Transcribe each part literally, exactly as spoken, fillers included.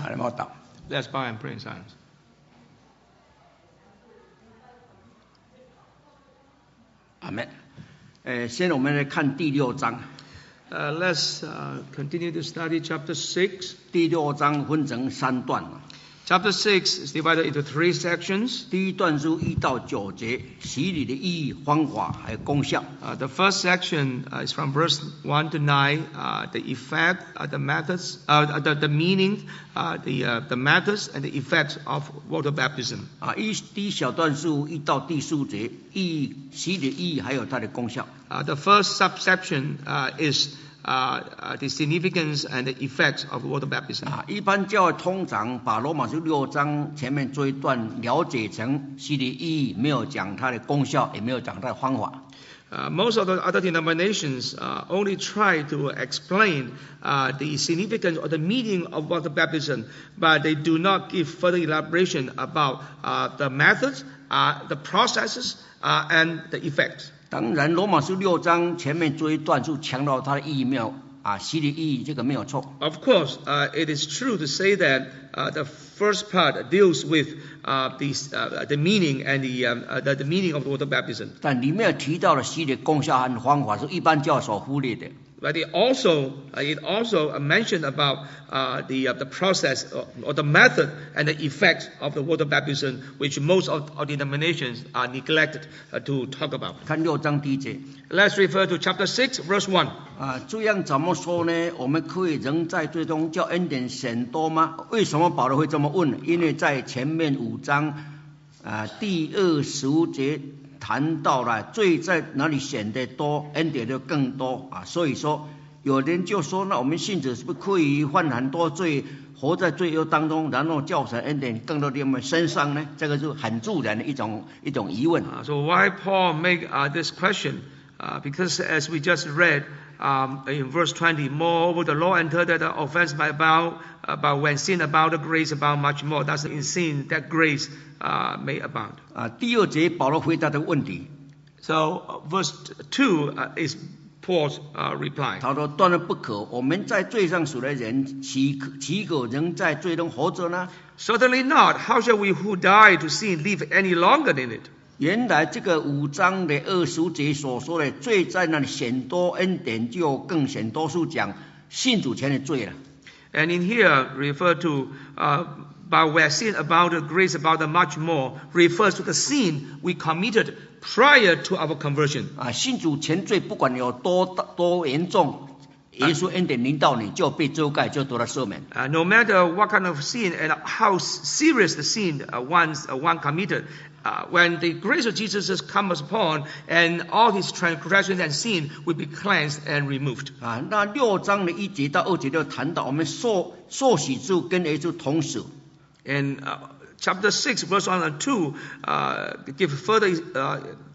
好，来我祷。 Let's bow and pray in silence. 阿门。呃，先我们来看第六章。 Uh, let's uh, continue to study chapter six. 第六章分成三段。 Chapter six is divided into three sections. 第一段是一到九节，洗礼的意义、方法还有功效。 Uh, the first section uh, is from verse one to nine. Uh, the effect, uh, the methods, uh, the, the meaning, uh, the uh, the methods and the effects of water baptism. 啊，一第一小段是一到第四节，意义、洗礼的意义还有它的功效。 Uh, the first subsection uh, is uh, uh, the significance and the effects of water baptism. 啊，一般教会通常把罗马书六章前面这一段了解成洗礼意义，没有讲它的功效，也没有讲它的方法。 Uh, most of the other denominations uh, only try to explain uh, the significance or the meaning of water baptism, but they do not give further elaboration about uh, the methods, uh, the processes, uh, and the effects. 当然，罗马书六章前面这一段是强调它的意义没有啊，洗礼意义这个没有错。 Of course, uh, it is true to say that uh, the first part deals with uh, the, uh, the meaning and the, um, uh, the, the meaning of water baptism. 但里面提到的洗礼功效和方法是一般教会所忽略的。 But it also uh, it also mentioned about uh, the uh, the process or, or the method and the effects of the water baptism, which most of our denominations are neglected uh, to talk about. 看六章第一节 Let's refer to chapter six, verse one. 啊，这样怎么说呢？我们可以仍在最终叫恩典显多吗？为什么保罗会这么问？因为在前面五章啊第二十五节。 谈到了罪在哪里显得多，恩典就更多啊！所以说，有人就说，那我们信者是不是可以犯很多罪，活在罪恶当中，然后叫神恩典更多在我们身上呢？这个是很自然的一种一种疑问。 Uh, so why Paul make uh, this question? Uh, because as we just read um, in verse twenty, moreover the law entered that the offense might abound, uh, but when sin abounded, grace abound much more. That's in sin that grace uh, may abound. 啊，第二节保罗回答的问题， So uh, verse two uh, is Paul's uh, reply. 他说：“断了不可，我们在罪上死的人，岂可岂可仍在罪中活着呢？ Certainly not. How shall we who die to sin live any longer in it? 原来这个五章的二十节所说的罪在那里显多，恩典就更显多，是讲信主前的罪了。 And in here refer to uh, but where sin abounded, grace abounded much more, refers to the sin we committed prior to our conversion. 啊，信主前罪不管有多大多严重，耶稣恩典临到你就被遮盖，就得了赦免。 Uh, no matter what kind of sin and how serious the sin uh, one's, uh, one committed, uh, when the grace of Jesus has come upon, and all his transgressions and sin will be cleansed and removed. 啊，那六章的一节到二节就谈到我们受受洗之后跟耶稣同死。 And uh, chapter six, verse one and two, uh, give further uh,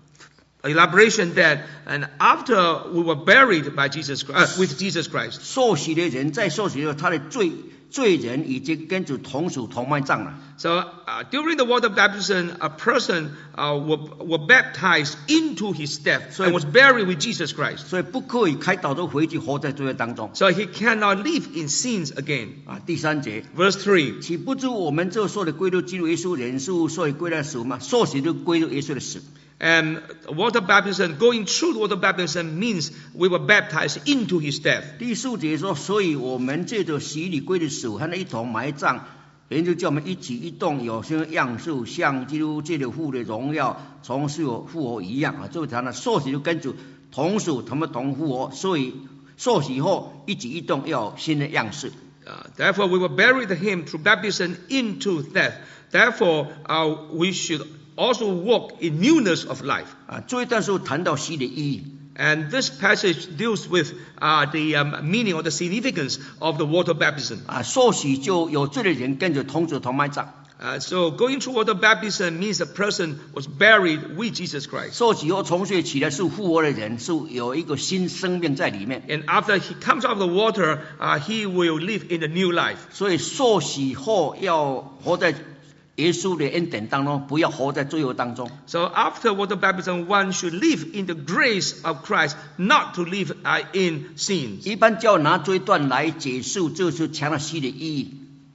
elaboration that, and after we were buried by Jesus uh, with Jesus Christ. 受洗的人在受洗的时候，他的罪罪人已经跟主同死同埋葬了。 So uh, during the water baptism, a person uh, were, were baptized into his death and was buried with Jesus Christ. 所以不可以开导都回去活在罪恶当中。 So he cannot live in sins again. 啊，第三节， Verse three. 岂不知我们这受的归入基督耶稣人数，所以归在死吗？受洗就归入耶稣的死。 And water baptism, going through the water baptism means we were baptized into his death. 第四节说，所以我们借着洗礼归的死，和他一同埋葬，人就叫我们一举一动有些样式，像基督借着父的荣耀从死复活一样啊。就谈了受洗就跟主同死，他们同复活，所以受洗后一举一动要有新的样式。 Uh, therefore, we were buried with him through baptism into death. Therefore, uh, we should also walk in newness of life. 啊，这一段是谈到洗礼意义。 And this passage deals with uh, the um, meaning or the significance of the water baptism. 啊，受洗就有罪的人跟着同死同埋葬。 Uh, so going through water baptism means a person was buried with Jesus Christ. 受洗后从睡起来是复活的人，是有一个新生命在里面。 And after he comes out of the water, uh, he will live in a new life. 所以受洗后要活在耶稣的恩典当中，不要活在罪恶当中。 So after water baptism, one should live in the grace of Christ, not to live uh, in sins. 一般教拿这一段来解释，就是强调洗礼意义。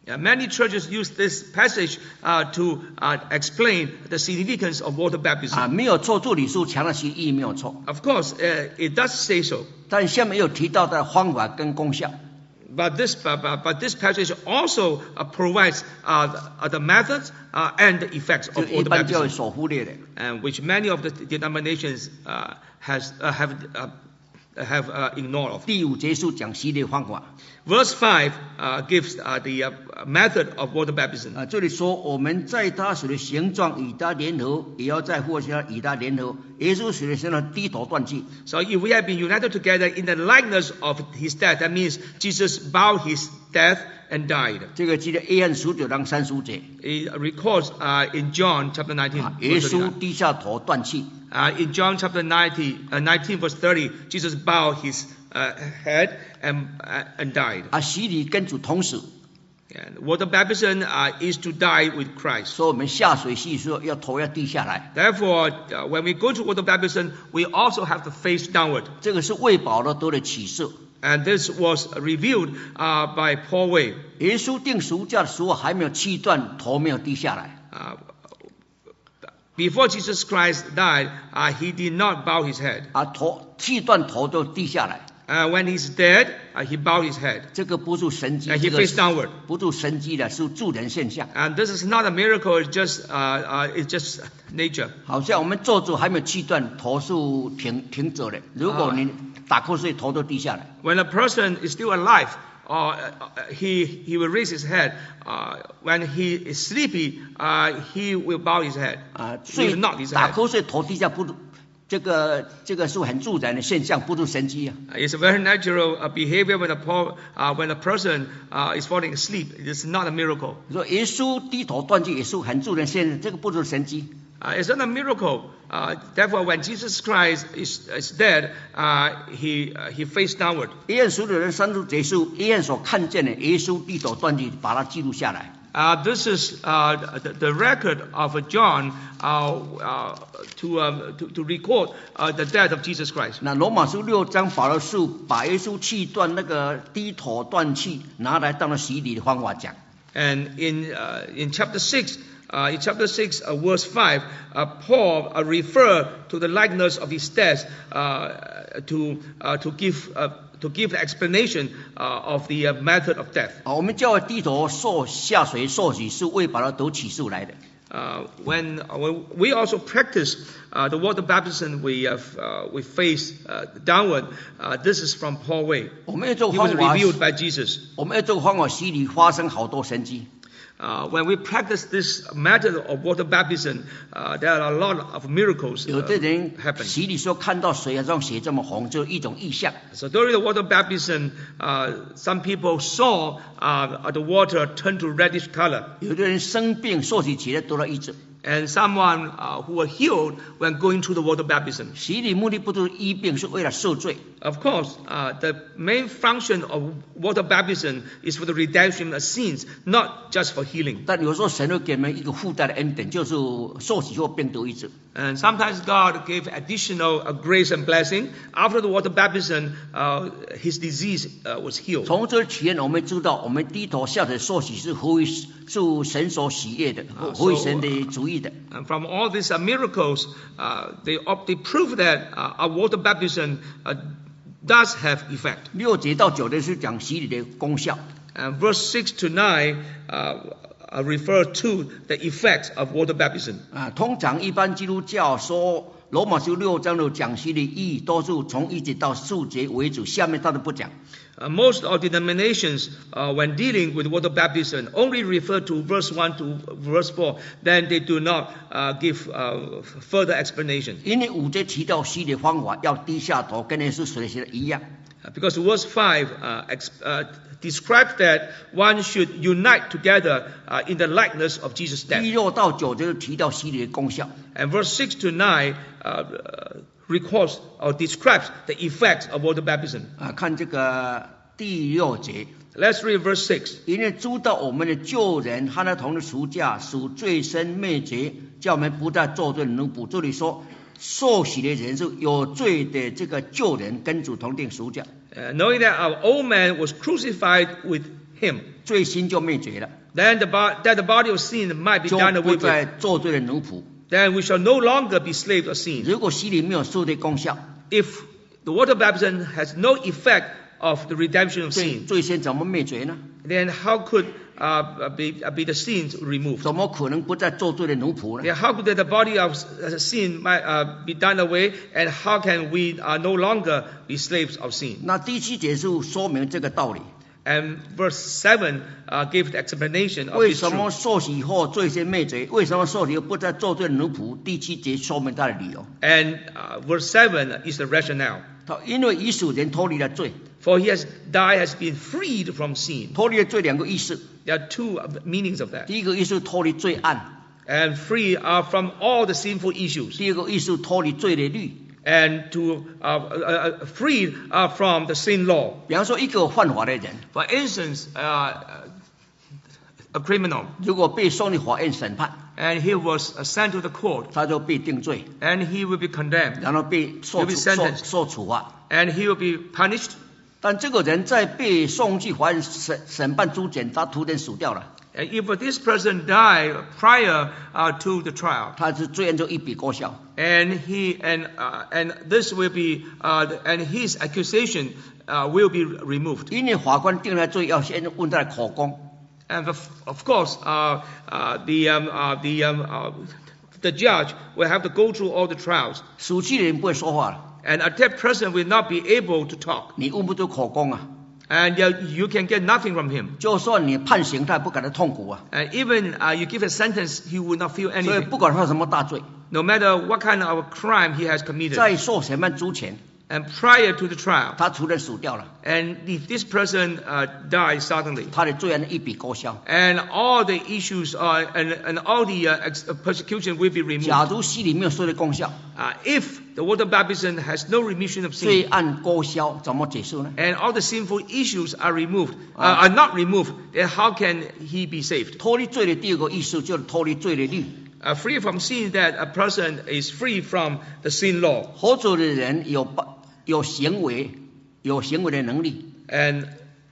Uh, many churches use this passage uh, to uh, explain the significance of water baptism. 啊，没有错，这里书强调其意义没有错， Of course, uh, it does say so. 但下面有提到的方法跟功效。 But this, but, but, but this passage also uh, provides uh, the, uh, the methods uh, and the effects 这 of 一 water 般教会 baptism, 所忽略的。 and which many of the denominations uh, has uh, have uh, have uh, ignored of. 第五节书讲洗礼方法， Verse five uh, gives uh, the uh, method of water baptism. 啊，这里说我们在他水的形状与他联合，也要在或下与他联合。耶稣水的形状低头断气， So if we have been united together in the likeness of his death, that means Jesus bowed his death and died. 这个记得约翰十九章三十五节， It records uh, in John chapter nineteen, 啊，耶 verse 稣 thirty-nine. 低下头断气， Uh, in John chapter ninety, uh, nineteen verse thirty, Jesus bowed his uh, head and, uh, and died. 啊，洗礼跟主同死， And water baptism uh, is to die with Christ. 所以我们下水洗的时候要头要低下来， Therefore, uh, when we go to water baptism, we also have to face downward. 这个是为保罗得的启示。 And this was revealed uh, by Paul Way. 耶稣定十字架的时候还没有气断，头没有低下来， Uh, before Jesus Christ died, uh, he did not bow his head. 啊，头气断头就低下来， Uh, when he's dead, uh, he bowed his head. 这个不是神迹， And 这 he 个 faced downward. 不是神迹的，是助人现象。 And this is not a miracle, it's just, uh, uh, it's just nature. 好像我们坐着还没有气断，头是挺挺着的。如果你打瞌睡，头都低下来。 When a person is still alive, uh, he, he will raise his head. Uh, when he is sleepy, uh, he will bow his head. 啊， He 睡 will not his 打 head. 瞌睡头低下不，这个这个是很自然的现象，不是神迹啊。 It's a very natural uh, behavior when a, po- uh, when a person uh, is falling asleep. It is not a miracle. 说耶稣低头断气也是很自然现象，这个不是神迹。 Uh, it's not a miracle. Uh, therefore, when Jesus Christ is, is dead, uh, he, uh, he faced downward. 约翰十九人三十节是约翰所看见的，耶稣低头断气，把它记录下来。 Uh, this is uh, the, the record of John uh, uh, to, um, to, to record uh, the death of Jesus Christ. 那罗马书六章保罗是把耶稣气断那个低头断气拿来当了洗礼的方法讲。 And in, uh, in chapter six, uh, in chapter six, uh, verse five, uh, Paul uh, referred to the likeness of his death uh, to, uh, to give uh, to give the explanation uh, of the uh, method of death. 啊，我们教会低头受下水受洗是为保罗得启示来的。 Uh, when, uh, when we also practice uh, the water baptism, we have, uh, we face uh, downward. Uh, this is from Paul Way. 我们要做 He was 方法， revealed by Jesus. 我们要做方法洗礼，发生好多神迹。 Uh, when we practice this method of water baptism, uh, there are a lot of miracles 有 uh, 的人 happen. 洗礼时候看到水好像血这么红，就是一种意象。 So during the water baptism, uh, some people saw uh, the water turn to reddish color. 有的人生病受洗起来得了医治。 And someone uh, who were healed when going through the water baptism. 洗礼目的不是医病，是为了赦罪。 Of course, uh, the main function of water baptism is for the redemption of sins, not just for healing. 但有时候神会给我们一个附带的恩典，就是受洗后病得医治。 And sometimes God gave additional uh, grace and blessing. After the water baptism, uh, his disease uh, was healed. 从这体验，我们知道，我们低头下水受洗是合于是神所喜悦的，合于神的主意的。 And from all these uh, miracles, uh, they, op- they prove that uh, our water baptism uh, does have effect. 六节到九节是讲洗礼的功效。 And verse six to nine uh, uh, refer to the effects of water baptism. 啊，通常一般基督教说罗马书六章的讲洗礼意义，都是从一节到数节为主，下面他都不讲。 Uh, most of denominations, uh, when dealing with water baptism, only refer to verse one to verse four. Then they do not uh, give uh, further explanation. 因为五节提到洗礼方法要低下头，跟耶稣水洗的一样。 Uh, because verse five uh, ex- uh, describes that one should unite together uh, in the likeness of Jesus' 第 death. 六到九节提到洗礼的功效。 And verse six to nine uh, uh, records or describes the effects of water baptism. 啊，看这个第六节， Let's read verse six. 因为知道我们的旧人和他同的赎价属罪身灭绝，叫我们不再做罪奴仆。这里说受洗的人是有罪的这个旧人跟主同定赎价。 Uh, knowing that our old man was crucified with him, 罪心就灭绝了， then the bo- that the body of sin might be 就 done 不 away 再 with. 做罪的奴仆。 Then we shall no longer be slaves of sin. 如果洗礼没有受的功效， If the water baptism has no effect of the redemption of 罪 sin, 罪先怎么灭绝呢？ then how could uh, be, be the sins removed? 怎么可能不再做罪的奴仆呢？ Then how could the body of uh, sin might uh, be done away, and how can we uh, no longer be slaves of sin? 那第七节是说明这个道理。 And verse seven uh, gave the explanation of 为 this 什么 truth. 受洗后罪先灭绝？为什么受洗后不再做罪的奴仆？第七节说明他的理由。 And uh, verse seven is the rationale. 他因为已属人脱离了罪， For he has died, has been freed from sin. 脱离了罪两个意思。 There are two uh, meanings of that. 第一个意思脱离罪案， And free uh, from all the sinful issues. 第二个意思脱离罪的律。 And to uh, uh, uh, freed uh, from the sin law. 比方说，一个犯法的人， For instance, uh, a criminal, 如果被送进法院审判， and he was uh, sent to the court, 他就被定罪， and he will be condemned, 然后被受 He'll be 处受 sentenced. 受处罚。 and he will be punished. 但这个人在被送去法院审审判之前，他突然死掉了， And if this person died prior uh, to the trial, 他是罪案就一笔勾销。 and he and uh, and this will be uh, and his accusation uh, will be removed. 因为法官定了罪，要先问他的口供， And of, of course, uh, uh, the um, uh, the um, uh, the judge will have to go through all the trials, 死去的人不会说话了， and a dead person will not be able to talk, 你问不出口供啊， and uh, you can get nothing from him. 就算你判刑，他也不感到痛苦啊。 And even uh, you give a sentence, he will not feel 所以 anything, 不管他什么大罪， no matter what kind of crime he has committed. 在受审判之前， And prior to the trial, 他突然死掉了， and if this person uh, dies suddenly, 他的罪案一笔勾销。 and all the issues uh, and, and all the uh, ex- uh, persecution will be 假 removed. 如洗礼没有受的功效， Uh, if the water baptism has no remission of 罪 sin, 案勾销，怎么解释呢？ and all the sinful issues are removed, uh, are not removed, then how can he be saved? 脱离罪的第二个意思就是脱离罪的律。 Uh, free from sin, that a person is free from the sin law. 活着的人有把有行为，有行为的能力， And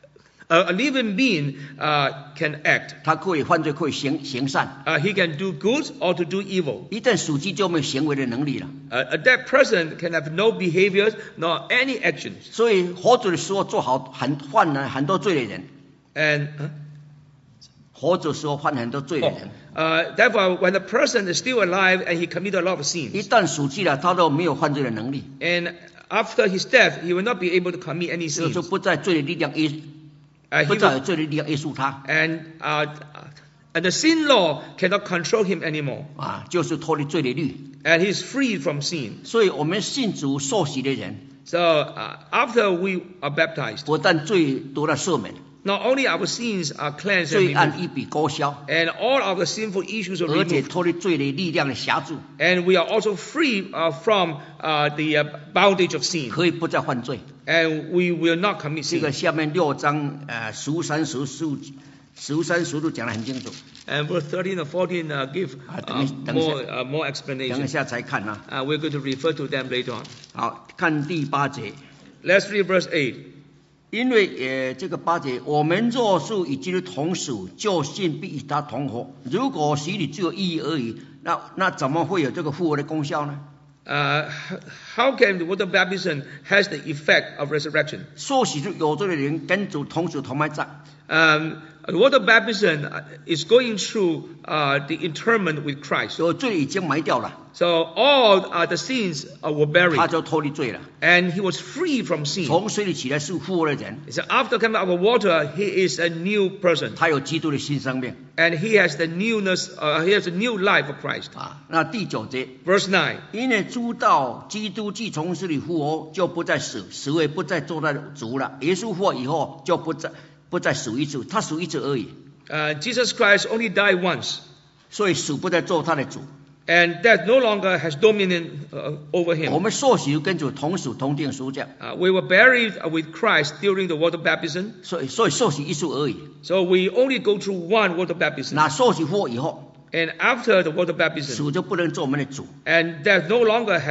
a, a living being uh, can act. 他可以犯罪，可以行行善。 Uh, he can do good or to do evil. 一旦属鸡就没有行为的能力了。 Uh, a dead person can have no behaviors nor any actions. 所以活着的时候做好很犯了很多罪的人， And huh? 活着的时候犯很多罪的 Oh, 人， uh, therefore, when the person is still alive and he committed a lot of 一 sins, 旦属鸡了，他都没有犯罪的能力， and after his death, he will not be able to commit any 所以 sins. 说不在罪的力量约， Uh, 不 he 再 will, 有罪的力量约束他 and uh, and the sin law cannot control him anymore, 啊，就是脱离罪的律。 and he's freed from sin. 所以我们信主受洗的人， So uh, after we are baptized, 不但罪得了赦免， not only our sins are cleansed and 罪 removed, 案一笔勾销， and all of the sinful issues are 而且 removed, 脱离罪的力量的辖制， and we are also free uh, from uh, the uh, bondage of sin, 可以不再犯罪。 and we will not commit 这 sin. 个下面六章呃十三十四十三十度讲得很清楚， And verse thirteen and fourteen uh, give Ah, uh, 等一-等一下。 more uh, more 等一 explanation. 下才看啊。 Uh, we're going to refer to them later on. 好，看第八节， Let's read verse eight. 因为呃这个八节，我们若是与基督同死，就信必与他同活。如果洗礼只有意义而已，那那怎么会有这个复活的功效呢？ Uh, h- how can the water baptism has the effect of resurrection? 受洗就有罪的人跟主同死同埋葬， Um, water baptism uh, is going through uh, the interment with Christ. 有罪已经埋掉了， So all uh, the sins uh, were 他 buried, 就脱离罪了。 and he was free from sin. 从水里起来是复活的人， So after coming out of water, he is a new person, 他有基督的新生命 and he has the newness. Uh, he has a new life of Christ. 啊。那第九节， Verse nine. 因为知道基督既从死里复活，就不再死，死位不再坐在主了。耶稣复活以后，就不再不再死一次，他死一次而已， Uh, Jesus Christ only died once, 所以死不再做他的主。 and death no longer has dominion uh, over 我 him. 们受洗跟主同死同定赎价， Uh, we were buried uh, with Christ during the water baptism, 所以所以受洗一次而已。 so we only go through one water baptism. 那受洗复活以后， And after the water baptism, 死就不能做我们的主， and death no longer has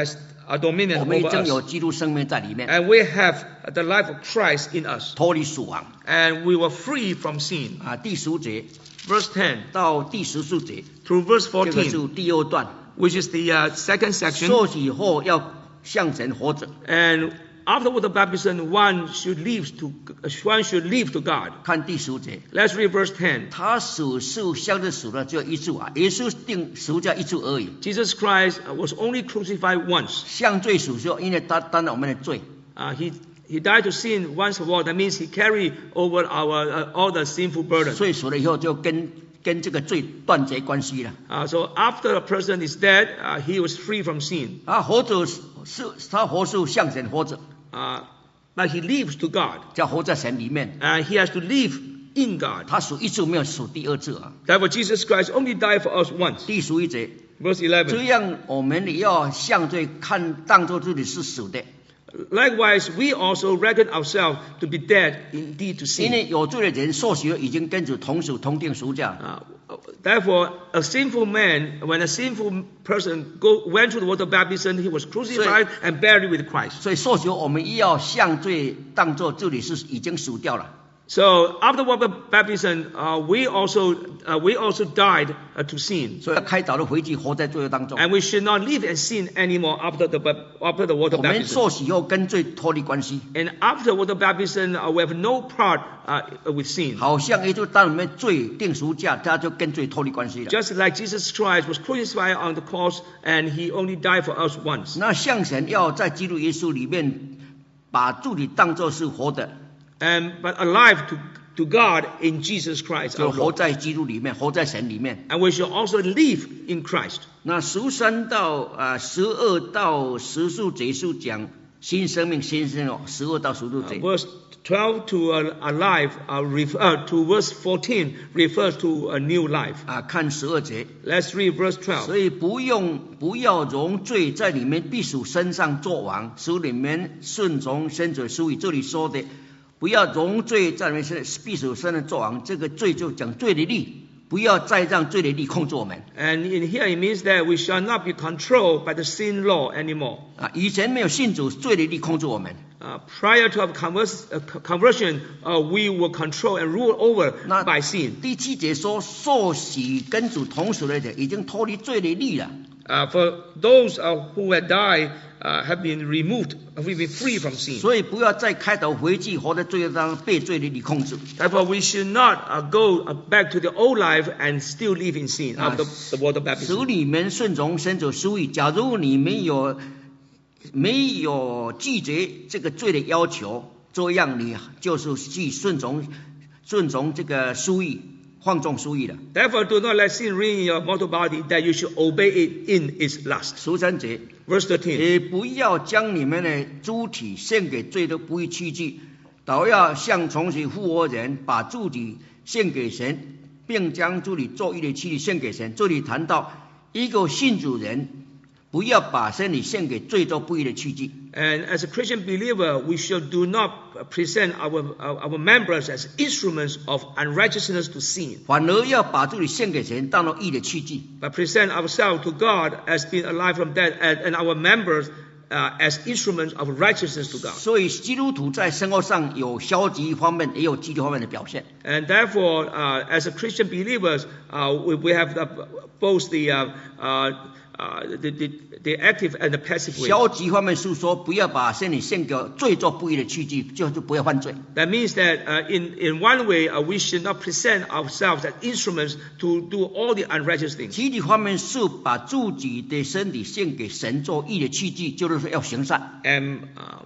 uh, dominion 我们已 over 经有 us. 基督生命在里面， And we have the life of Christ in us. 脱离死亡。 And we were free from sin. 啊，第十五节 Verse ten 到第十四节， through verse 这个是 fourteen, 第二段。 which is the uh, second section. 受洗后要向神活着， And after water baptism, one should live to one should live to God. 看第十五节， Let's read verse ten. 他属是向着属的只有一处啊，耶稣定十字架一处而已。 Jesus Christ was only crucified once. 向罪属说，因为他担了我们的罪， Uh, he he died to sin once for all. That means he carried over our uh, all the sinful burden. 所以死了以后就跟跟这个罪断绝关系了。 Uh, so after a person is dead, uh, he was free from sin. 啊，活着是是他活是向神活着， Uh, but he lives to God. 叫活在神里面。 And he has to live in God. 他属一次没有属第二次啊。 Therefore, Jesus Christ only died for us once. 第十一节， Verse 这 eleven. 样我们也要向罪看，当作自己是死的， Likewise, we also reckon ourselves to be dead indeed to 因 sin. 为有罪的人受洗了已经跟主同属同定赎价。 Uh, therefore, a sinful man, when a sinful person go, went through the water baptism, he was crucified and buried with Christ. 所以受洗后我们也要向罪当作自己是已经死掉了。 So after water baptism, uh, we also uh, we also died uh, to sin, 所以要开导的回去，活在罪恶当中。 and we should not live and sin anymore after the bap- after the water 我们 baptism. 受洗后跟罪脱离关系， And after water baptism, uh, we have no part uh, with sin. 好像耶稣当我们罪定赎价，他就跟罪脱离关系了。 Just like Jesus Christ was crucified on the cross, and he only died for us once. 那向神要在基督耶稣里面，把自己当作是活的， And but alive to to God in Jesus Christ, 就 our 活 Lord. 在基督里面，活在神里面。 And we should also live in Christ. 那十三到啊十二到十四节是讲新生命，新生命。十二到十六 Uh, 节， verse twelve to uh, alive, uh, refer, uh, to verse fourteen refers to a new life. 啊，看十二节。 Let's read verse twelve. 所以不用不要容罪在你们必属身上作王，使你们顺从生者属于这里说的，不要容罪在你们身必属身上作王。这个罪就讲罪的力，不要再让罪的力控制我们。 And in here it means that we shall not be controlled by the sin law anymore. 啊，以前没有信主，罪的力控制我们。 Uh, prior to our convers- uh, conversion, uh, we were controlled and ruled over 那 by sin. 第七节说，受洗跟主同属的人已经脱离罪的力了。 Uh, for those uh, who had died uh, have been removed, have been free from sin. 所以不要再开头回去，活在罪恶当中，被罪的力控制。 Therefore, we should not uh, go uh, back to the old life and still live in sin Ah, after the water 使 baptism. 你们顺从神所属意。假如你没有没有拒绝这个罪的要求，这样你就是去顺从顺从这个属意，放纵属意了。 Therefore, do not let sin reign in your mortal body, that you should obey it in its lust. 十三节， Verse thirteen. 也不要将你们的肢体献给罪的不义器具，倒要像从其复活人，把自己献给神，并将自己作义的器具献给神。这里谈到一个信主人，不要把身体献给罪作不义的器具。 And as a Christian believer, we should do not present our, our, our members as instruments of unrighteousness to sin, 反而要把自己献给神，当作义的器具。 but present ourselves to God as being alive from death, and, and our members uh, as instruments of righteousness to God. 所以基督徒在生活上有消极方面，也有积极方面的表现。 And therefore, uh, as a Christian believers, uh, we, we have the, both the, uh, uh, uh, the, the, the active and the passive way. 消极方面是说，不要把身体献给罪作不义的器具，就是不要犯罪。 That means that uh, in, in one way, uh, we should not present ourselves as instruments to do all the unrighteous things. 积极方面是把自己的身体献给神做义的器具，就是说要行善。 And uh,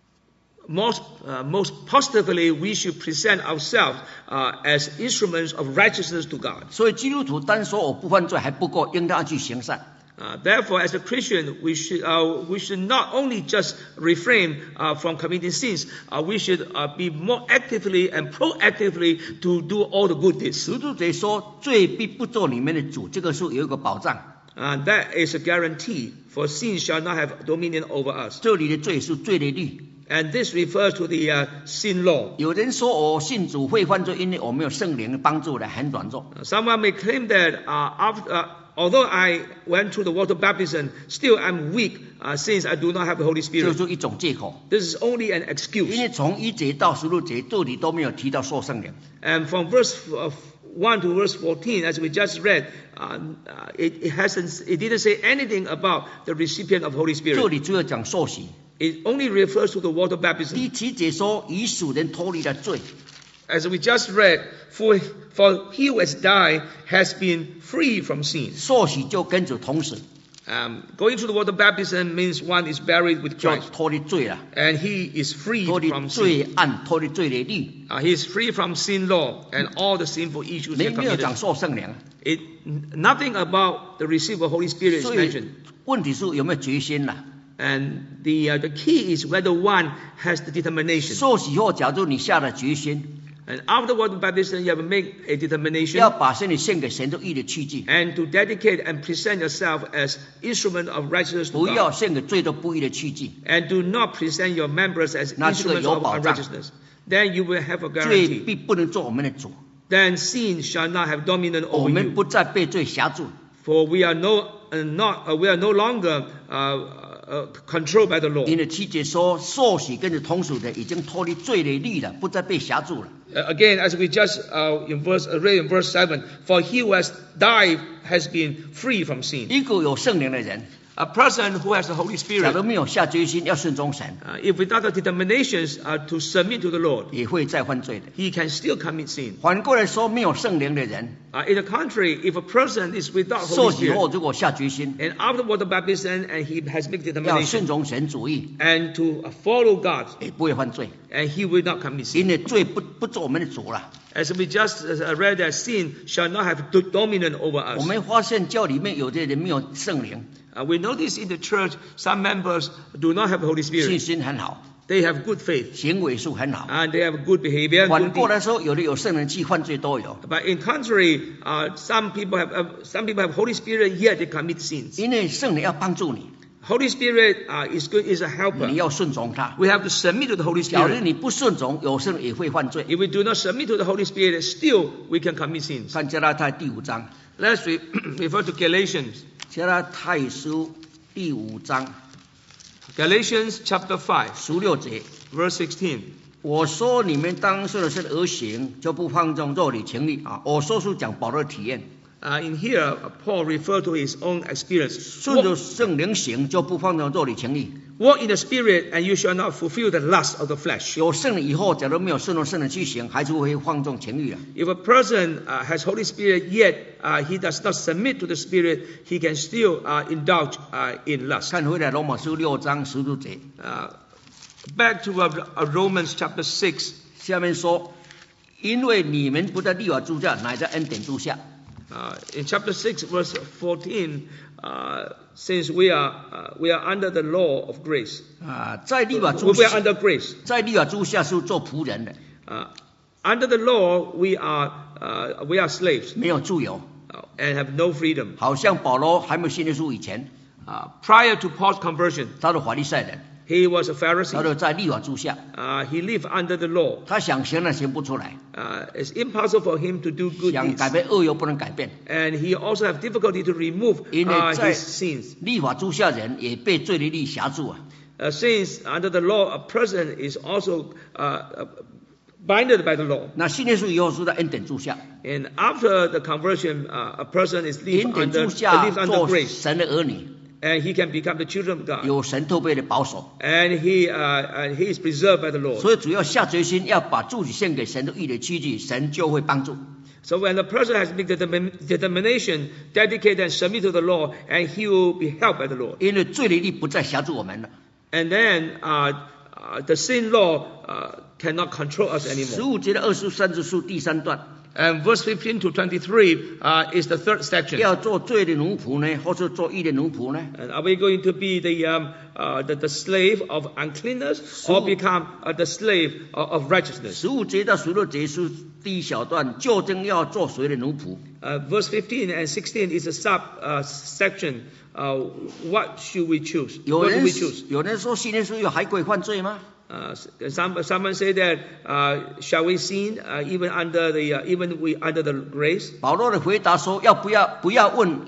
most, uh, most positively, we should present ourselves uh, as instruments of righteousness to God. 所以基督徒单说我不犯罪还不够，应当去行善。 Uh, therefore, as a Christian, we should, uh, we should not only just refrain uh, from committing sins, uh, we should uh, be more actively and proactively to do all the good deeds. 十字节说罪必不做你们的主，这个是有一个保障。 Uh, that is a guarantee, for sin shall not have dominion over us. 这里的罪是罪的律。 And this refers to the uh, sin law. 有人说我信主会犯罪，因为我没有圣灵的帮助来很软弱。 Uh, someone may claim that uh, after, uh, although I went through the water baptism, still I'm weak uh, since I do not have the Holy 这 Spirit. 就是一种借口。 This is only an 因 excuse. 为从一节到十六节这里都没有提到受圣灵， And from verse uh, one to verse fourteen, as we just read, uh, uh, it, it hasn't, it didn't say anything about the recipient of Holy 这 Spirit. 里只有讲受洗。 It only refers to the water baptism. 第七节说以属人脱离了罪， As we just read, for, for he who has died has been free from sin. 受洗就跟主同死， Um, going through the water baptism means one is buried with 就 Christ. 脱离罪了， And he is free 脱离 from sin. 罪案，脱离罪的律。 Uh, he is free from sin law and all the sinful issues 没 he 没有讲 committed. 受圣灵， It, nothing about the receipt of Holy Spirit is 所以 mentioned. 问题是有没有决心啦？ And the, uh, the key is whether one has the determination. 受洗后，假如你下了决心， And after water baptism, you have to make a determination 要把身体献给神的义的器具， and to dedicate and present yourself as instrument of righteousness to 不要 God. 献给罪的不义的器具。 And do not present your members as 那这个 instruments 有 of 保障。 unrighteousness. Then you will have a 罪 guarantee. 必不能做我们的主， Then sin shall not have dominion 我 over 们 you. 不再被罪辖住。 For we are no uh, not uh, we are no longer uh, uh, controlled by the law. 因为七节说，受洗跟着同属的已经脱离罪的律了，不再被辖住了。 Uh, again, as we just uh, in verse uh, read in verse seven, for he who has died has been free from sin. 一个有圣灵的人， A person who has the Holy 假 Spirit, 如没有下决心要顺从神， uh, if without the determinations uh, to submit to the Lord, 也会再犯罪的。 he can still commit sin. 反过来说，没有圣灵的人， Uh, in the contrary, if a person is without 受 Holy 洗后 Spirit, 如果下决心 and after water baptism, and he has made 要 determination 顺从神主义， and to uh, follow God, 也不会犯罪， and he will not commit sin. 因为罪不不做我们的主了。 As we just uh, read that sin shall not have do- dominion over 我 us. 们发现教里面有的人没有圣灵， Uh, we notice in the church some members do not have the Holy 信 Spirit. 心很好， They have good faith 行为术很好。 and they have good behavior. 反 Good 过 deeds. 来说，有的有圣灵去犯罪都有， But in contrary, uh, some people have uh, some people have Holy Spirit yet they commit sins. 因为圣灵要帮助你， Holy Spirit uh, is good is a 你 helper. 要顺从他。 We have to submit to the Holy 假如 Spirit. 你不顺从，有圣灵也会犯罪。 If we do not submit to the Holy Spirit, still we can commit sins. 看加拉太第五章， Let's re- refer to Galatians. 加拉太书第五章 Galatians chapter five, 十六节。 verse sixteen. 我说你们当顺着神而行，就不放纵肉体情欲啊。我说是讲保罗的体验， Uh, in here, uh, Paul referred to his own experience. 顺着 Walk, 圣灵行，就不放纵肉体情欲。 walk in the Spirit, and you shall not fulfill the lust of the flesh. 有圣灵以后，假如没有顺从圣灵去行，还是会放纵情欲的。 If a person uh, has Holy Spirit yet uh, he does not submit to the Spirit, he can still uh, indulge uh, in lust. 看回来罗马书六章十六节， Uh, back to uh, uh, Romans chapter six. 下面说，因为你们不在律法之下，乃在恩典之下。 Uh, in chapter six, verse fourteen, uh, since we are uh, we are under the law of grace, 啊，在律法之 we are 下， under grace. 在律法之下是做仆人的， Uh, under the law, we are uh, we are slaves 没有自由。 uh, and have no freedom. 好像保罗还没有信耶稣以前， Uh, prior to Paul's conversion, 他是法利赛人， he was a 他 Pharisee. 就在律法之下， Uh, he lived under the law. 他想行了行不出来， Uh, it's impossible for him to do good 想 deeds. 改变恶又不能改变。 And he also have difficulty to remove 因为 uh, 在 his sins. 律法之下人也被罪的律辖住啊。 Uh, since under the law, a person is also uh, uh, binded by the law. 那信耶稣以后是在恩典之下， And after the conversion, uh, a person is 恩 live 典 under, 之下 lives under 做 grace, 神的儿女， and he can become the children of God. 有神特别的保守， And he uh, and he is preserved by the Lord. 所以主要下决心要把自己献给神的义的器具，神就会帮助。 So when the person has made determin- determination, dedicate and submit to the law, and he will be helped by the Lord. 因为罪的律不再辖住我们了。 And then uh, uh, the sin law uh, cannot control us 十 anymore. 五节的二十三节书第三段， And verse fifteen to twenty-three uh, is the third section. 要做罪的奴仆呢，或是做义的奴仆呢？ And are we going to be the um, uh, the, the slave of uncleanness or become uh, the slave of, of righteousness? 十五节到十六节是第一小段，究竟要做谁的奴仆？ Uh, verse fifteen and sixteen is a sub uh, section. Uh, what should we choose? 有 What do 人 we choose? 有人说信耶稣有还可以犯罪吗？ Uh, some, someone say that uh, shall we sin uh, even under the uh, even we under the grace? 保罗的回答说：要不要不要问，要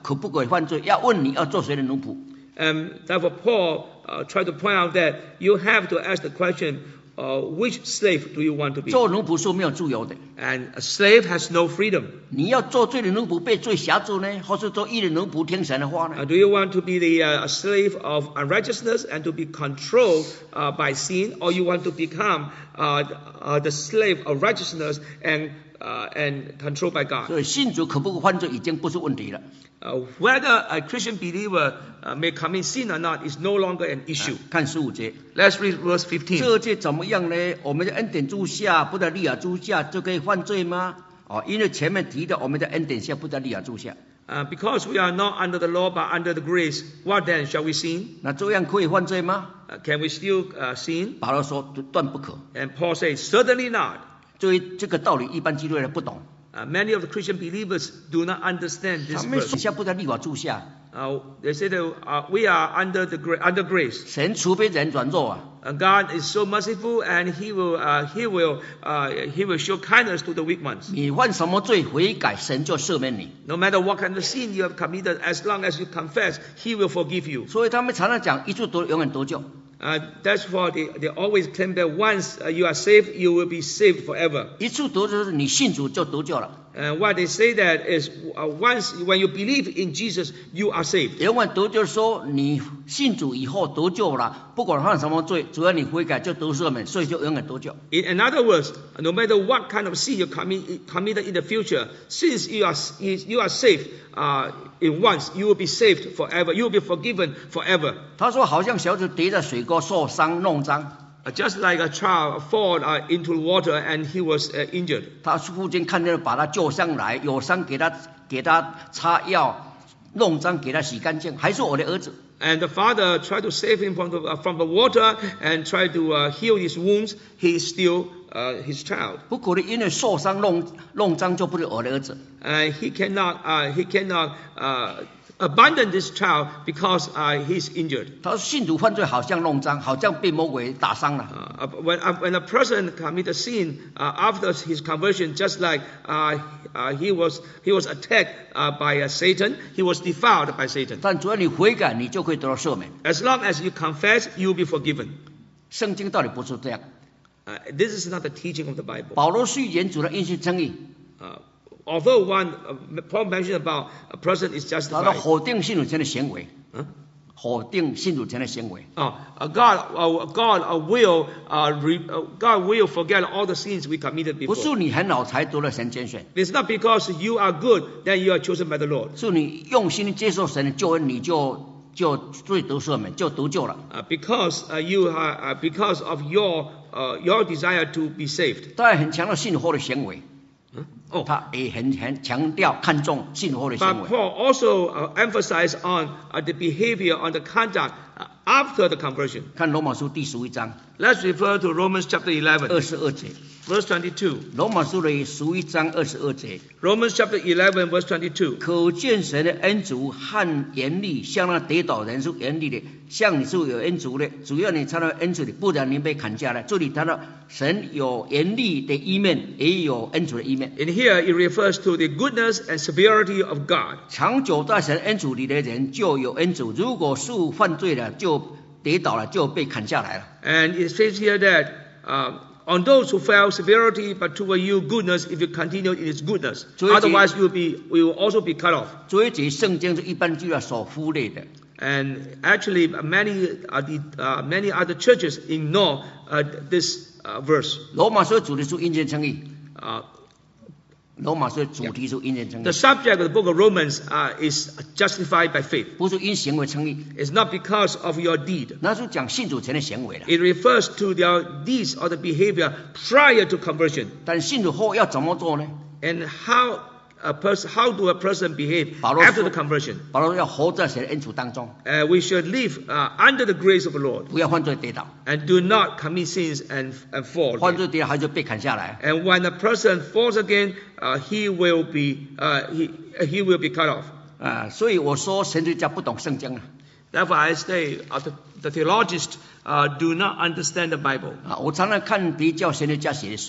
可不可以犯罪？要问你要做谁的奴仆。 And therefore, Paul uh, tried to point out that you have to ask the question, uh, which slave do you want to be? 做奴仆是没有自由的。 And a slave has no freedom. 你要做罪的奴仆，被罪辖住呢，或是做义的奴仆，听神的话呢？ Uh, do you want to be the uh, a slave of unrighteousness and to be controlled uh, by sin, or you want to become uh, uh, the slave of righteousness and uh, and controlled by God? 所以信主可不可以犯罪，已经不是问题了。 Uh, whether a Christian believer uh, may commit sin or not is no longer an issue. 看十五节， Let's read verse fifteen. 这届怎么样呢？我们在恩典之下，不在利亚之下，就可以犯罪吗？哦，因为前面提的，我们在恩典下，不在利亚之下。 Uh, because we are not under the law but under the grace, what then shall we sin? 那这样可以犯罪吗？ Uh, can we still uh, sin? 保罗说断不可。 And Paul says, certainly not. 对于这个道理，一般基督徒人不懂。 Uh, many of the Christian believers do not understand 他 this 们 verse. 底下不在律法之下， Uh, they say that uh, we are under the gra- under grace. 神除非人软弱啊， Uh, God is so merciful, and He will uh, He will uh, He will show kindness to the weak ones. 你犯什么罪悔改，神就赦免你。 No matter what kind of sin you have committed, as long as you confess, He will forgive you. 所以他们常常讲一次得永远得救。 Uh, that's why they, they always claim that once uh, you are saved, you will be saved forever. 一次得救就是你信主就得救了， And why they say that is uh, once when you believe in Jesus, you are saved. 永远得救说你信主以后得救了，不管犯什么罪，只要你悔改就得赦免，所以就永远得救。 In, in other words, no matter what kind of sin you commit, committed in the future, since you are you are saved uh, in once, you will be saved forever. You will be forgiven forever. 他说好像小子跌在水沟受伤弄脏， Uh, just like a child fall uh, into water and he was uh, injured. 他父亲看见把他救上来，有伤给他给他擦药，弄脏给他洗干净，还是我的儿子。 And the father tried to save him from the, uh, from the water and tried to uh, heal his wounds. He is still uh, his child. 不可能因为受伤弄弄脏就不是我的儿子。 Uh, he cannot, uh, he cannot uh, abandon this child because uh, he's injured. 他说信主犯罪好像弄脏，好像被魔鬼打伤了。 Uh, when, uh, when a person commits a sin uh, after his conversion, just like uh, uh, he was he was attacked uh, by uh, Satan, he was defiled by Satan. 但只要你悔改，你就可以得到赦免。 As long as you confess, you will be forgiven. 圣经道理不是这样。 Uh, this is not the teaching of the Bible. 保罗预言主的因信称义， Uh, although one uh, Paul mentioned about a person is 他说 justified. 否定信主前的行为， Huh? 否定信主前的行为。 Uh, uh, God, uh, God uh, will uh, re, uh, God will forget all the sins we committed 不 before. 是你很好才得了神拣选， It's not because you are good that you are chosen by the Lord. 是你用心接受神的救恩，你就就罪得赦免，就得救了。 Uh, because uh, you are uh, because of your uh, your desire to be saved. 当然很强调信后的行为， Oh, 他也很很强调看重信后的行 but 为。 Paul also uh, emphasized on uh, the behavior, on the conduct uh, after the conversion. 看罗马书第十一章 Let's refer to Romans chapter 二 eleven, 十二节， verse twenty-two. 罗马书的十一章二十二节， Romans chapter eleven, verse twenty-two. 可见神的恩主和严厉，向那跌倒人是严厉的，像你是有恩主的，只要你参到恩主的，不然你被砍下来。这里谈到神有严厉的一面，也有恩主的一面。 In here, it refers to the goodness and severity of God. 长久在神恩主里的人就有恩主，如果是犯罪了，就跌倒了，就被砍下来了。 And it says here that uh, on those who fell severity, but toward you goodness, if you continue in His goodness. 所以， Otherwise, you will be you will also be cut off. 所以这圣经是一般基督徒所忽略的。 And actually, many uh, the, uh, many other churches ignore uh, this uh, verse. 罗马书的主题是因信称义， Uh, 罗马书的主题是因信称 the 义， subject of the book of Romans uh, is justified by faith. 不是因行为称义， It's not because of your deed. 那是讲信主前的行为了。 It refers to their deeds or the behavior prior to conversion. 但信主后要怎么做呢？ And how a person, how do a person behave 保罗 after 说 the conversion? 保罗要活在神的恩主当中， Uh, we should live uh, under the grace of the Lord 不要犯罪跌倒， and do not commit sins and, and fall. 犯罪跌倒还就被砍下来。 And when a person falls again, uh, he will be uh, he he will be cut off. 啊，所以我说神学家不懂圣经啊。 Therefore, I say uh, the, the theologians uh, do not understand the Bible. 啊，我常常看比较神学家写的书，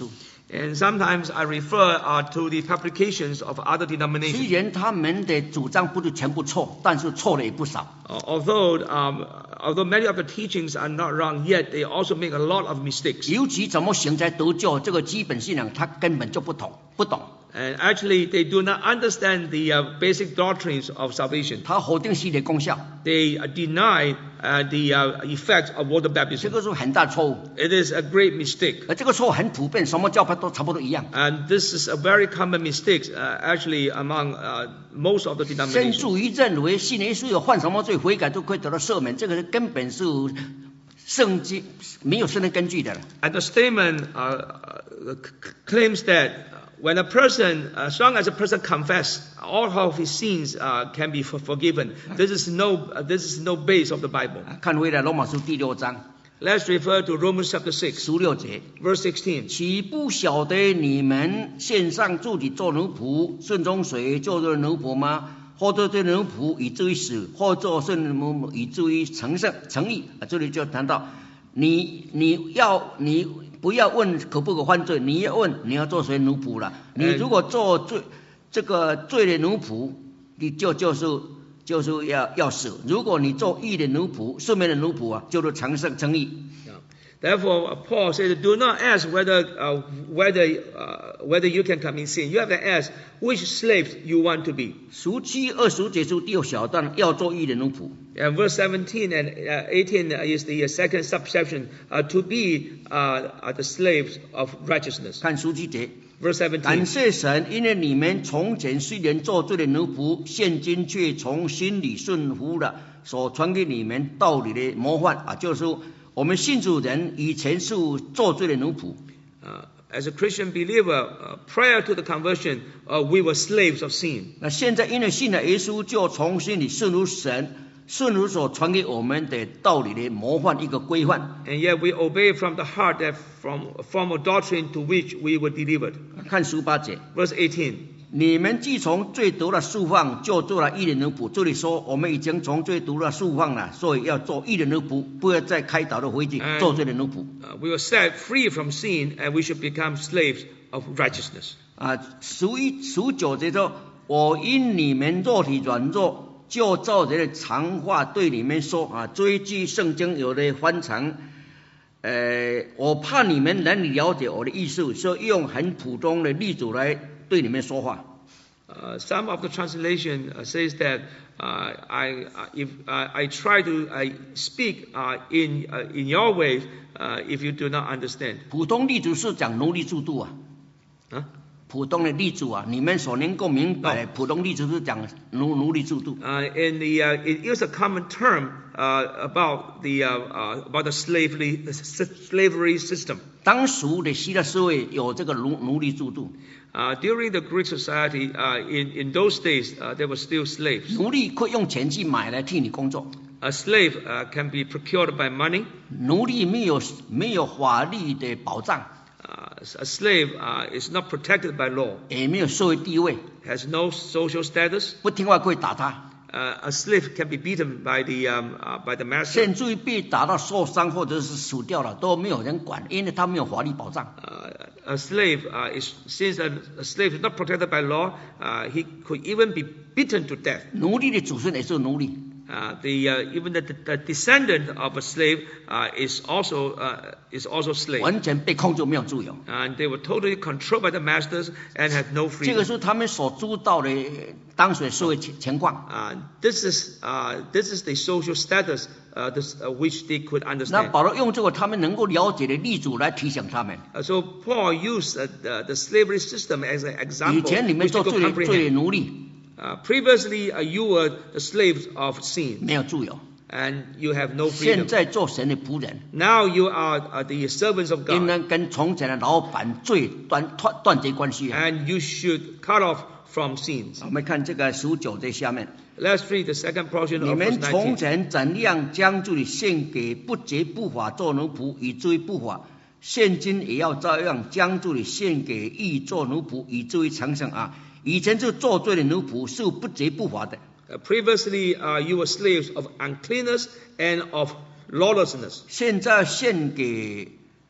And sometimes I refer uh, to the publications of other 虽 denominations. 然他们的主张不是全部错，但是错的也不少。 Uh, although, um, although many of the teachings are not wrong, yet they also make a lot of mistakes. 尤其怎么行才得救，这个基本信仰他根本就不懂，不懂。 And actually, they do not understand the uh, basic doctrines of salvation. 他否定洗礼功效， They uh, deny uh, the uh, effect of water 这 baptism. 个是很大错误。 It is a great mistake. 而这个错误很普遍，什么教派都差不多一样。 And this is a very common mistake, uh, actually, among uh, most of the 甚 denominations. 至于认为信耶稣有犯什么罪悔改都可以得到赦免，这个根本是圣经没有圣经根据的了。 And the statement uh, uh, c- claims that when a person, as long as a person confess, all of his sins uh, can be for- forgiven. This is no, uh, this is no base of the Bible. 看回来罗马书第六章 Let's refer to Romans chapter six, 十六节， verse sixteen. 岂不晓得你们献上自己做奴仆，顺从谁做做奴仆吗？或者对奴仆以至于死，或做顺奴以至于成圣成义。啊，这里就谈到你你要你不要问可不可犯罪，你要问你要做谁奴仆了。你如果做罪这个罪的奴仆，你就就是就是要要死。如果你做义的奴仆，顺便的奴仆啊，就是成圣成义。 Therefore, uh, Paul said, "Do not ask whether uh, whether uh, whether you can commit sin. You have to ask which slaves you want to be." 十七二十节书第六小段要做义的奴仆。 And verse seventeen and uh, eighteen is the uh, second subsection uh, to be uh, uh, the slaves of righteousness. 看十七节， Verse 感 seventeen. 谢神，因为你们从前虽然做罪的奴仆，现今却从心里顺服了所传给你们道理的模范啊，就是说我们信主人以前是做罪的奴仆， Uh, as a Christian believer, uh, prior to the conversion, uh, we were slaves of sin. 那现在因为信了耶稣，就从心里顺服神，顺服所传给我们的道理的模范一个规范。 And yet we obey from the heart that from from a doctrine to which we were delivered. 看十八节。 Verse eighteen. 你们既从罪得了释放，就做了义人奴仆。这里说我们已经从罪得了释放了，所以要做义人奴仆，不要再开导的回去做罪的奴仆。 Uh, we were set free from sin, and we should become slaves of righteousness. 啊，十一十九节说，我因你们肉体软弱，就照人的常话对你们说啊，追记圣经有的翻成，呃，我怕你们难以了解我的意思，所以用很普通的例子来对你们说话。 Uh, some of the translation uh, says that uh, I, uh, if uh, I try to uh, speak uh, in uh, in your way, uh, if you do not understand. 普通例子是讲奴隶制度啊。 Huh? 普通的例子啊，你们所能够明白，普通例子是讲奴奴隶制度。 Uh, and the uh, it is a common term uh, about the uh, uh, about the slavery the slavery system. 当时的希腊社会有这个奴奴隶制度， Uh, during the Greek society, uh, in in those days, uh, there were still slaves. 奴隶可以用钱去买来替你工作， A slave uh, can be procured by money. 奴隶没有没有法律的保障， Uh, a slave uh, is not protected by law, 也没有社会地位， has no social status. 不听话可以打他， Uh, a slave can be beaten by the um, uh, by the master. 甚至于被打到受伤或者是死掉了都没有人管，因为他没有法律保障。 Uh, a slave uh, is since a, a slave is not protected by law, uh, he could even be beaten to death. 奴隶的祖孙也是奴隶， Uh, the uh, even the, the descendant of a slave uh, is also uh, is also slave, 完全被控制，没有自由。 and they were totally controlled by the masters and had no 这个 freedom. 是他们所知道的当时的社会情情况。 Uh, this is uh, this is the social status uh, this, uh, which they could 那 understand. 保罗用这个他们能够了解的例子来提醒他们。 Uh, so Paul used uh, the, the slavery system as an 以 example 前你们 which 做 they 罪 could 的罪的 comprehend. 奴隶， Uh, previously, uh, you were the slaves of sin, 没有自由。 and you have no 现 freedom. 在做神的仆人， Now you are uh, the servants of 应 God, 该跟从前的老板最断断断绝关系啊。 and you should cut off from sins. 我们看这个十九节下面， Let's read the second portion 你 of verse 们从 nineteen. 前怎样将自己献给不洁不法做奴仆，以至于不法，现今也要照样将自己献给义做奴仆，以至于成圣啊。以前是做罪的奴仆，是不洁不法的。 Uh, previously, uh, you were slaves of uncleanness and of lawlessness. 现在献给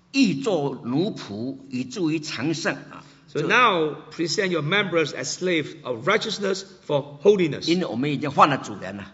欲做奴仆，以至于长胜啊。 So now present your members as slaves of righteousness for holiness. 因为我们已经换了主人了。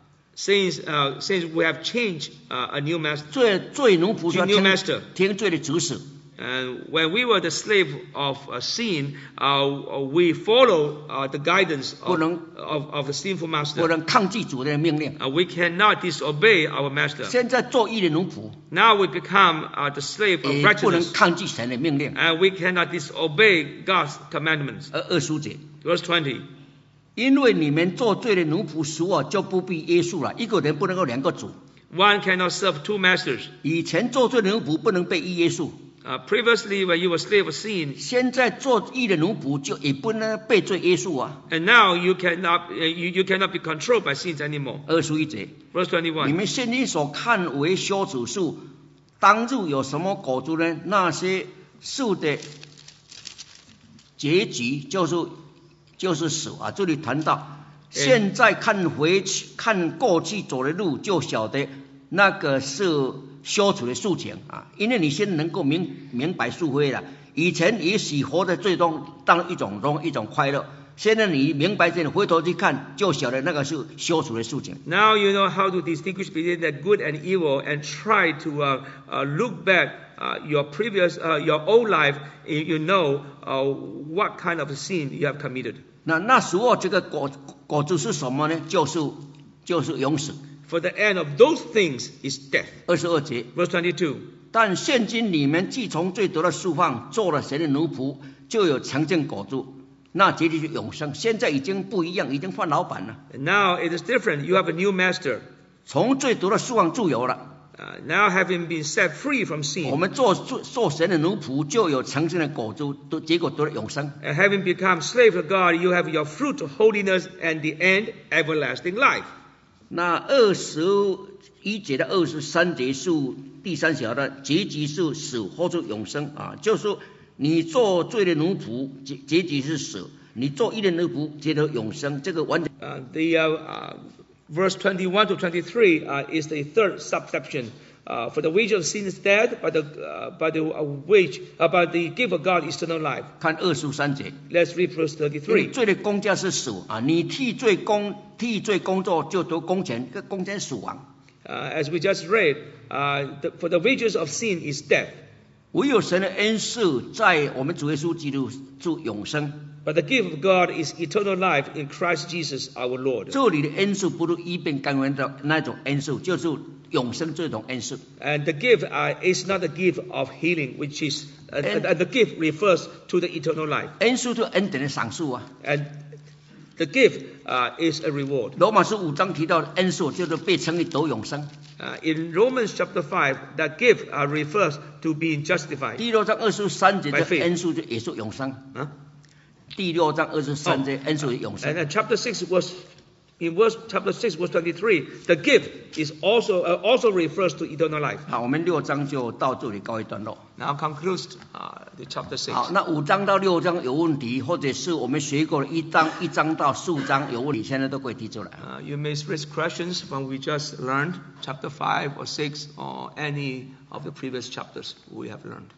Since uh, since we have changed uh, a new master, 罪罪奴仆 to 说 new 听 master. 听罪的指使， And when we were the slave of uh, sin, uh, we follow uh, the guidance of, 不能 of, of the sinful 不 master. 能抗拒主人的命令。 Uh, we cannot disobey our master. 现在做义的奴仆， Now we become uh, the slave of 也不能 righteousness, 抗拒神的命令。 and we cannot disobey God's commandments. 而二书节， Verse twenty. 因为你们做罪的奴仆使我就不必约束了。一个人不能够两个主。 One cannot serve two masters. 以前做罪的奴仆不能被约束， Uh, previously, when you were slave of sin, 现在做义的奴仆就也不能被罪约束啊。 and now you cannot uh, you, you cannot be controlled by sins anymore. 二书一节， Verse 你 twenty-one. 们现今所看为羞耻树，当日有什么果子呢？那些树的结局就是就是死啊！这里谈到，现在看回去看过去走的路，就晓得那个是羞耻的事情啊！因为你现在能够明明白是非了，以前也许活在最终当一种荣一种快乐。 现在你明白这点，回头去看，就晓得那个是羞耻的事情。 Now you know how to distinguish between the good and evil, and try to uh, uh, look back uh, your previous, uh, your old life. You know uh, what kind of sin you have committed. 那那时候这个果果子是什么呢？就是就是永死。 For the end of those things is death. 二十二节， Verse twenty-two. 但现今你们既从罪得了释放，做了神的奴仆，就有强健果子。 那结局是永生，现在已经不一样，已经换老板了。 And now it is different. You have a new master. 从罪得了释放自由了。 Uh, now having been set free from 我 sin, 们做做做神的奴仆，就有强健的果子，都结果得了永生。 and having become slave to God, you have your fruit of holiness and the end, everlasting life. 那二十一节的二十三节是第三条的结局是死或者永生啊，就是说你做罪的奴仆，结结局是死；你做义的奴仆，结果永生。这个完全。 Uh, the uh, uh, verse twenty-one to twenty-three uh, is the third subsection. Uh, for the wage of sin is death, but the uh, but the uh, wage, uh, but the gift of God is eternal life. 看二十三节， Let's read verse 因为 thirty-three. 罪的工价是死啊，你替罪工替罪工作就得工钱，这工钱死亡。 Uh, as we just read, uh, the, for the wages of sin is death, 唯有神的恩赐在我们主耶稣基督是永生。 but the gift of God is eternal life in Christ Jesus our Lord. 这里的恩赐不是医病甘愿的那种恩赐，就是永生这种恩赐。 And the gift uh, is not the gift of healing, which is uh, And- uh, the gift refers to the eternal life, 恩赐是恩典的赏赐啊。 and the gift uh, is a reward. 罗马书五章提到的恩赐就是被称为得永生。 Uh, in Romans chapter five, that gift uh, refers to being justified. 第六章二十三节的 By faith. 恩赐就也是永生。 Huh? 第六章二十三节恩赐是永 And 生。 then chapter six was in verse chapter six verse twenty-three. The gift is also uh, also refers to eternal life. 好，我们六章就到这里告一段落。 Now concludes uh, the chapter six. 好，那五章到六章有问题，或者是我们学过的一章一章到四章有问题，现在都可以提出来。 Uh, you may raise questions when we just learned chapter five or six or any of the previous chapters we have learned.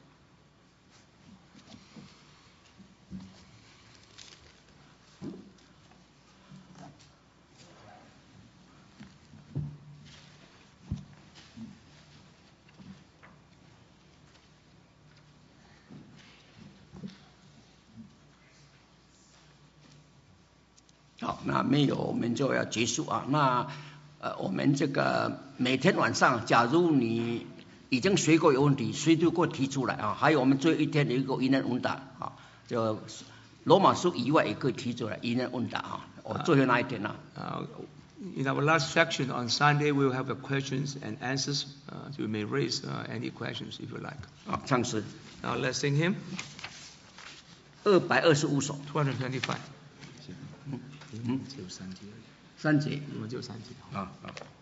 好，那没有我们就要结束啊。那呃，我们这个每天晚上，假如你已经学过有问题，谁都给我提出来啊。还有我们最后一天有一个疑难问答啊，就罗马书以外也可以提出来疑难问答啊。我最后那一天呢、啊。 Uh, in our last section on Sunday, we will have the questions and answers. Uh, so you may raise uh, any questions if you like. 啊，唱诗 Now let's sing hymn 二百二十五首， two twenty-five. 嗯，三节我们就三节。 啊啊。